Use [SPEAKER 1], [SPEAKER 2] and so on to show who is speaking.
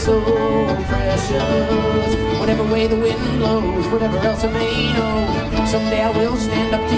[SPEAKER 1] so precious. Whatever way the wind blows, whatever else I may know, someday I will stand up to